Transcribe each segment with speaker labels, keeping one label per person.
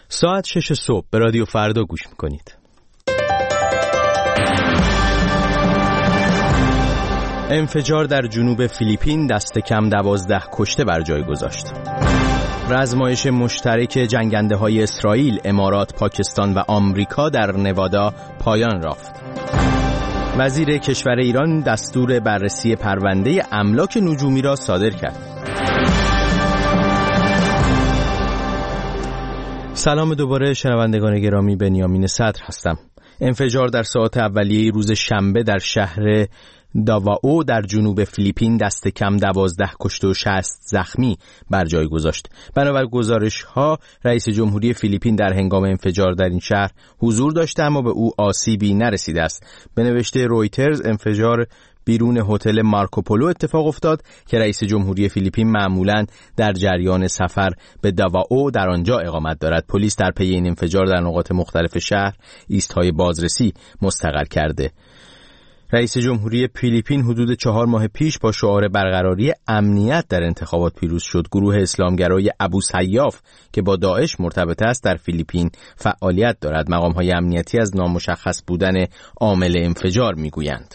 Speaker 1: ساعت 6 صبح به رادیو فردا گوش میکنید. انفجار در جنوب فیلیپین دست کم 12 کشته بر جای گذاشت. رزمایش مشترک جنگنده‌های اسرائیل، امارات، پاکستان و آمریکا در نوادا پایان یافت. وزیر کشور ایران دستور بررسی پرونده املاک نجومی را صادر کرد. سلام دوباره شنوندگان گرامی، بنیامین صدر هستم. انفجار در ساعات اولیه روز شنبه در شهر داواو در جنوب فیلیپین دست کم 12 کشته و 60 زخمی بر جای گذاشت. بنابر گزارش‌ها رئیس جمهوری فیلیپین در هنگام انفجار در این شهر حضور داشته اما به او آسیبی نرسیده است. به نوشته رویترز انفجار بیرون هتل مارکوپولو اتفاق افتاد که رئیس جمهوری فیلیپین معمولاً در جریان سفر به داواو در آنجا اقامت دارد. پلیس در پی این انفجار در نقاط مختلف شهر ایست‌های بازرسی مستقر کرده. رئیس جمهوری فیلیپین حدود 4 ماه پیش با شعار برقراری امنیت در انتخابات پیروز شد. گروه اسلامگرای ابو سیاف که با داعش مرتبط است در فیلیپین فعالیت دارد. مقام‌های امنیتی از نامشخص بودن عامل انفجار میگویند.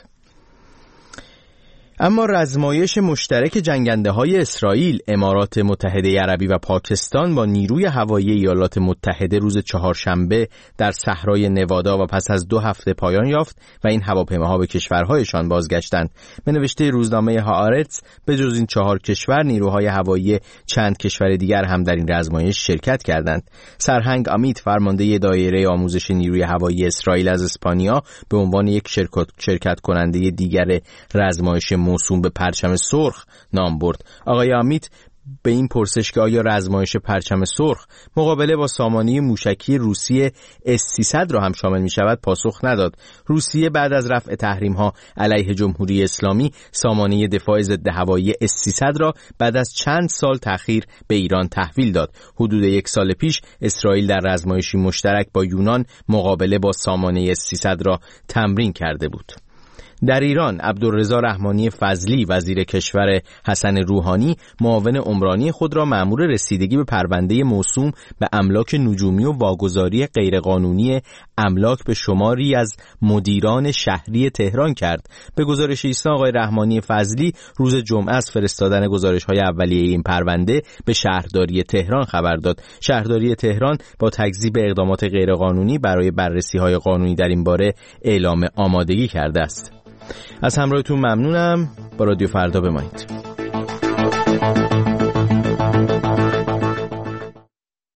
Speaker 1: اما رزمایش مشترک جنگنده‌های اسرائیل، امارات متحده عربی و پاکستان با نیروی هوایی ایالات متحده روز چهارشنبه در صحرای نوادا و پس از 2 هفته پایان یافت و این هواپیماها به کشورهایشان بازگشتند. به نوشته روزنامه هآرتس به جز این 4 کشور نیروهای هوایی چند کشور دیگر هم در این رزمایش شرکت کردند. سرهنگ امیت فرمانده دایره آموزش نیروی هوایی اسرائیل از اسپانیا به عنوان یک شرکت کننده دیگر رزمایش موسوم به پرچم سرخ نام برد. آقای امیت به این پرسش که آیا رزمایش پرچم سرخ مقابله با سامانه موشکی روسیه S-300 را هم شامل می شود پاسخ نداد. روسیه بعد از رفع تحریم‌ها علیه جمهوری اسلامی سامانه دفاع ضد هوایی S-300 را بعد از چند سال تأخیر به ایران تحویل داد. حدود 1 سال پیش اسرائیل در رزمایشی مشترک با یونان مقابله با سامانه S-300 را تمرین کرده بود. در ایران عبدالرضا رحمانی فضلی وزیر کشور حسن روحانی معاون عمرانی خود را مأمور رسیدگی به پرونده موسوم به املاک نجومی و واگذاری غیرقانونی املاک به شماری از مدیران شهری تهران کرد. به گزارش ایسنا آقای رحمانی فضلی روز جمعه از فرستادن گزارش‌های اولیه این پرونده به شهرداری تهران خبر داد. شهرداری تهران با تکذیب اقدامات غیرقانونی برای بررسی‌های قانونی در این باره اعلام آمادگی کرده است. از همراهتون ممنونم. با رادیو فردا بمانید.